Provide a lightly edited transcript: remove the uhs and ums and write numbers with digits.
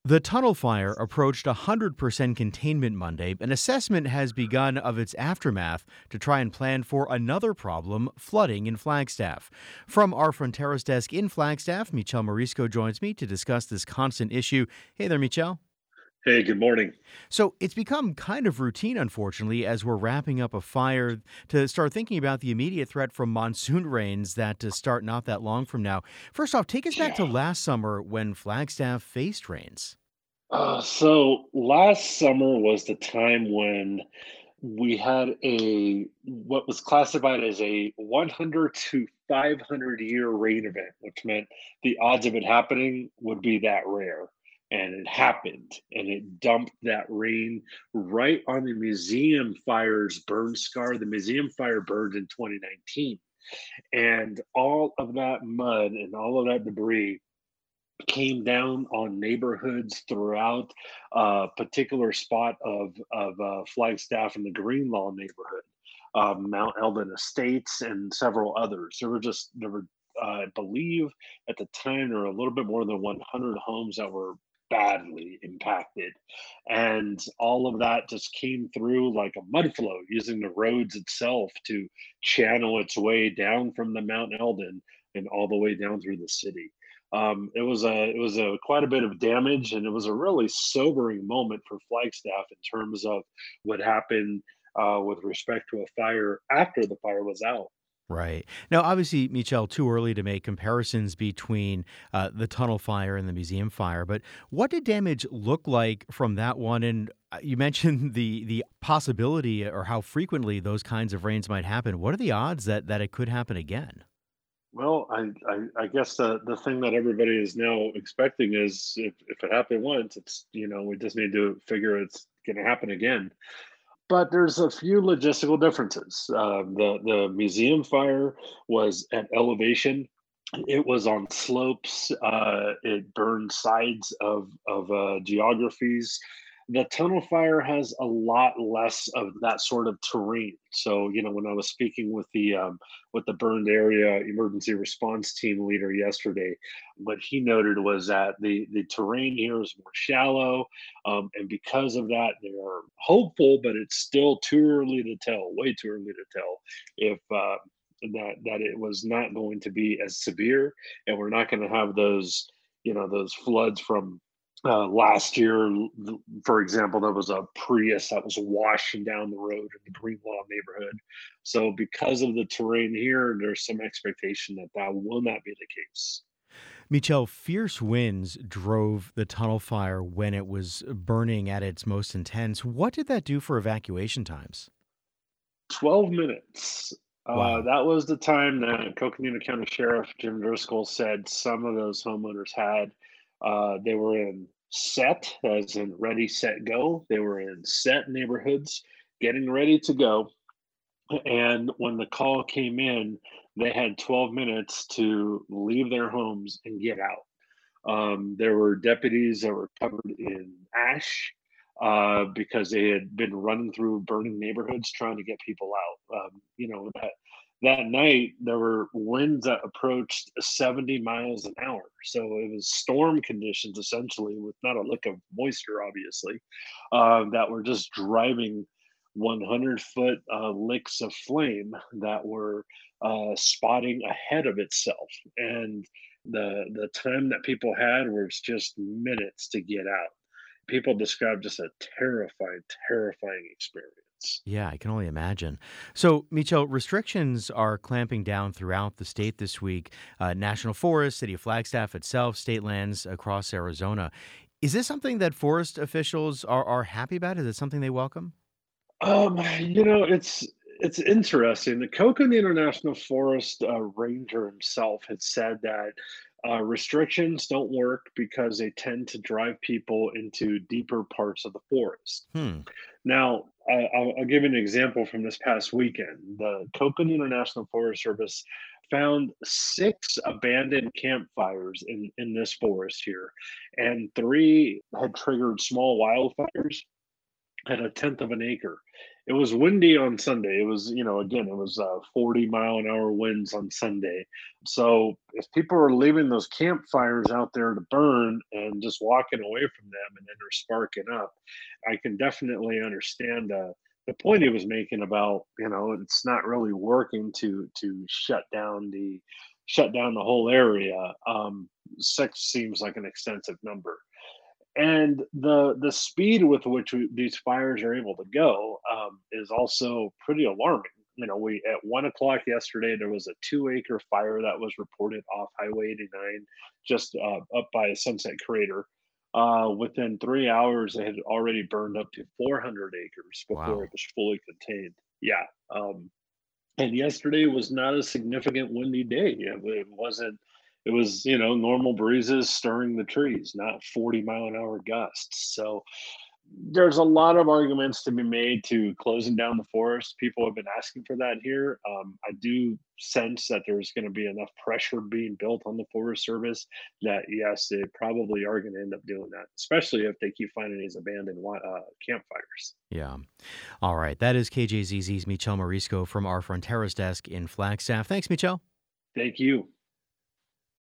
The tunnel fire approached 100% containment Monday. An assessment has begun of its aftermath to try and plan for another problem, flooding in Flagstaff. From our Fronteras desk in Flagstaff, Michel Morisco joins me to discuss this constant issue. Hey there, Michel. Hey, good morning. So it's become kind of routine, unfortunately, as we're wrapping up a fire to start thinking about the immediate threat from monsoon rains that to start not that long from now. First off, take us back to Yeah. last summer when Flagstaff faced rains. So last summer was the time when we had a what was classified as a 100 to 500 year rain event, which meant the odds of it happening would be that rare. And it happened, and it dumped that rain right on the museum fire's burn scar. The museum fire burned in 2019, and all of that mud and all of that debris came down on neighborhoods throughout a particular spot of Flagstaff in the Greenlaw neighborhood, Mount Eldon Estates, and several others. I believe at the time there were a little bit more than 100 homes that were badly impacted, and all of that just came through like a mud flow, using the roads itself to channel its way down from the Mount Eldon and all the way down through the city. It was a quite a bit of damage, and it was a really sobering moment for Flagstaff in terms of what happened with respect to a fire after the fire was out. Right. Now, obviously, Michel, too early to make comparisons between the tunnel fire and the museum fire, but what did damage look like from that one? And you mentioned the possibility or how frequently those kinds of rains might happen. What are the odds that it could happen again? Well, I guess the thing that everybody is now expecting is if it happened once, it's we just need to figure it's going to happen again. But there's a few logistical differences. The museum fire was at elevation. It was on slopes. It burned sides of geographies. The tunnel fire has a lot less of that sort of terrain. So, when I was speaking with the burned area emergency response team leader yesterday, what he noted was that the terrain here is more shallow, and because of that, they are hopeful, but it's still too early to tell, way too early to tell if that it was not going to be as severe, and we're not going to have those floods from last year. For example, there was a Prius that was washing down the road in the Greenlaw neighborhood. So, because of the terrain here, there's some expectation that that will not be the case. Michel, fierce winds drove the tunnel fire when it was burning at its most intense. What did that do for evacuation times? 12 minutes. Wow. That was the time that Coconino County Sheriff Jim Driscoll said some of those homeowners had. They were in set, as in ready, set, go. They were in set neighborhoods, getting ready to go. And when the call came in, they had 12 minutes to leave their homes and get out. There were deputies that were covered in ash because they had been running through burning neighborhoods trying to get people out. That night there were winds that approached 70 miles an hour, so it was storm conditions essentially, with not a lick of moisture, obviously, that were just driving 100-foot licks of flame that were spotting ahead of itself, and the time that people had was just minutes to get out. People described just a terrifying experience. Yeah, I can only imagine. So, Michel, restrictions are clamping down throughout the state this week. National Forest, City of Flagstaff itself, state lands across Arizona. Is this something that forest officials are happy about? Is it something they welcome? It's interesting. The Coconino National Forest ranger himself had said that restrictions don't work because they tend to drive people into deeper parts of the forest. Hmm. Now, I'll give you an example from this past weekend. The Coconino National Forest Service found six abandoned campfires in this forest here, and three had triggered small wildfires at a tenth of an acre. It was windy on Sunday. It was, again, it was 40-mile-an-hour winds on Sunday. So if people are leaving those campfires out there to burn and just walking away from them and then they're sparking up, I can definitely understand the point he was making about, it's not really working to shut down the whole area. Six seems like an extensive number, and the speed with which these fires are able to go is also pretty alarming. We at 1 o'clock yesterday there was a 2-acre fire that was reported off Highway 89, just up by Sunset Crater. Within 3 hours, they had already burned up to 400 acres before it Wow. was fully contained. Yeah, and yesterday was not a significant windy day. It wasn't. It was, normal breezes stirring the trees, not 40-mile-an-hour gusts. So there's a lot of arguments to be made to closing down the forest. People have been asking for that here. I do sense that there's going to be enough pressure being built on the Forest Service that yes, they probably are going to end up doing that, especially if they keep finding these abandoned campfires. Yeah. All right. That is KJZZ's Michel Morisco from our Fronteras desk in Flagstaff. Thanks, Michel. Thank you.